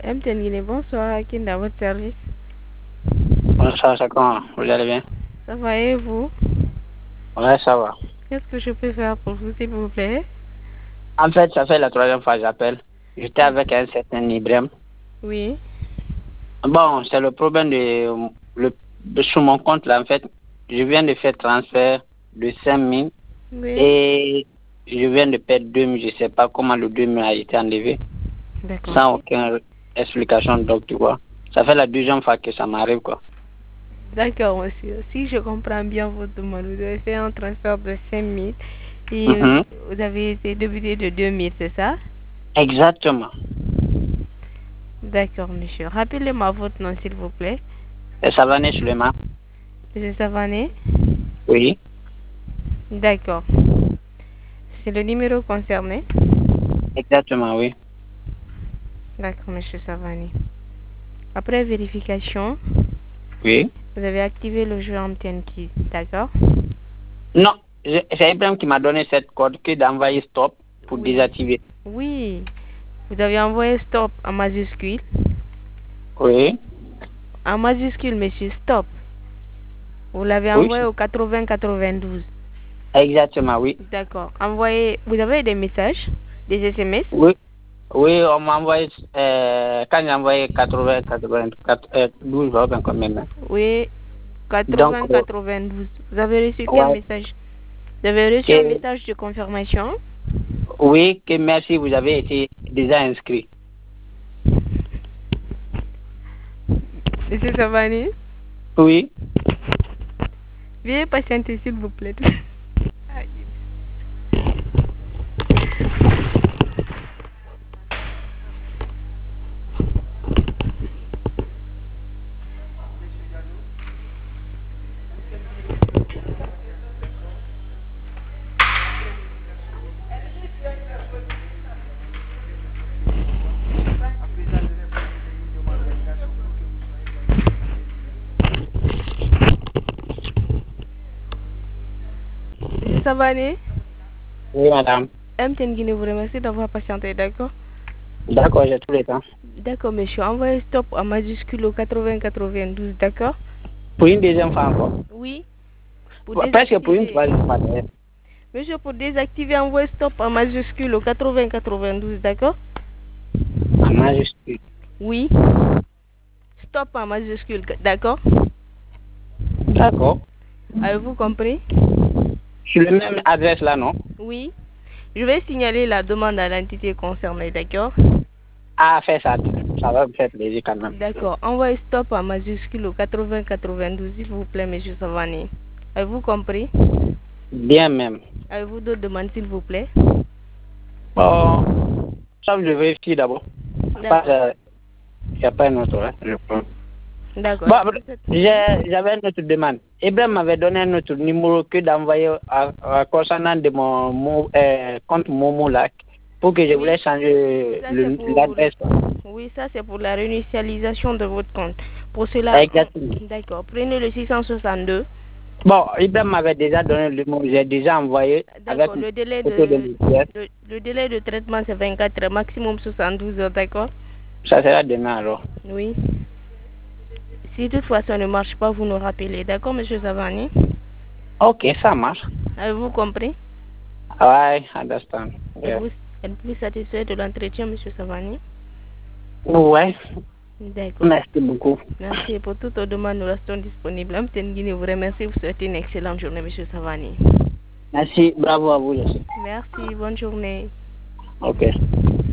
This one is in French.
MTN Guinée, bonsoir, qui est dans votre service? Bonsoir, c'est comment? Vous allez bien? Ça va et vous? Ouais, ça va. Qu'est-ce que je peux faire pour vous, s'il vous plaît? En fait, ça fait la troisième fois que j'appelle. J'étais avec un certain Ibrahim. Oui. Bon, c'est le problème sur mon compte là. En fait, je viens de faire transfert de 5 000 Oui. et je viens de perdre 2 000. Je ne sais pas comment le 2 000 a été enlevé. D'accord. Sans aucune explication, donc tu vois. Ça fait la deuxième fois que ça m'arrive, quoi. D'accord, monsieur. Si je comprends bien votre demande, vous avez fait un transfert de 5 000 et vous avez été débuté de 2 000, c'est ça? Exactement. D'accord, monsieur. Rappelez-moi votre nom, s'il vous plaît. Et Savané Suleiman. Monsieur Savané? Oui. D'accord. C'est le numéro concerné? Exactement, oui. D'accord, monsieur Savané. Après vérification, Oui. vous avez activé le jeu MTN Key, d'accord? Non, c'est Ibrahim qui m'a donné cette code que d'envoyer stop pour désactiver. Oui. Vous avez envoyé stop en majuscule. Oui. En majuscule, monsieur, stop. Vous l'avez Oui. envoyé au 80-92. Exactement, oui. D'accord. Envoyez. Vous avez des messages, des SMS? Oui. Oui, on m'a envoyé, quand j'ai envoyé 12 heures, quand même. Oui, 80-92. Vous avez reçu quel Ouais, message? Vous avez reçu un message de confirmation? oui, que merci, vous avez été déjà inscrit. Monsieur Savani? Oui. Veuillez patienter, s'il vous plaît. Monsieur Savani? Oui, madame. MTN Guinée vous remercie d'avoir patienté, d'accord? D'accord, j'ai tout le temps. D'accord, monsieur. Envoyez stop en majuscule au 80-92, d'accord? Pour une deuxième fois encore. Oui. Presque pour une troisième fois d'ailleurs. Monsieur, pour désactiver, envoyez stop en majuscule au 80-92, d'accord? En majuscule. Oui. Stop en majuscule, d'accord? D'accord. Avez-vous compris? Sur le même adresse là, non? Oui. Je vais signaler la demande à l'entité concernée, d'accord? Ah, fais ça. Ça va me faire plaisir quand même. D'accord. Envoyez stop en majuscule au 80-92, s'il vous plaît, monsieur Savani. Avez-vous compris? Bien même. Avez-vous d'autres demandes, s'il vous plaît? Bon, ça je vérifie d'abord. D'accord. Il n'y a pas un autre, hein, je pense. D'accord. Bon, j'avais une autre demande. Ibrahim m'avait donné un autre numéro que d'envoyer concernant de mon compte Momo là, pour que je voulais changer l'adresse. Oui, ça c'est pour la réinitialisation de votre compte. Pour cela, d'accord. Prenez le 662. Bon, Ibrahim m'avait déjà donné le numéro, j'ai déjà envoyé. D'accord, le délai de traitement c'est 24 heures, maximum 72 heures, d'accord? Ça sera demain alors. Oui. Si toutefois ça ne marche pas, vous nous rappelez, d'accord, monsieur Savani? Ok, ça marche. Avez-vous compris? I understand. Yeah. Êtes-vous satisfait de l'entretien, monsieur Savani? Ouais. D'accord. Merci beaucoup. Merci. Pour toutes vos demandes, nous restons disponibles. MTN Guinée vous remercie. Vous souhaitez une excellente journée, monsieur Savani. Merci. Bravo à vous aussi. Merci. Bonne journée. Ok.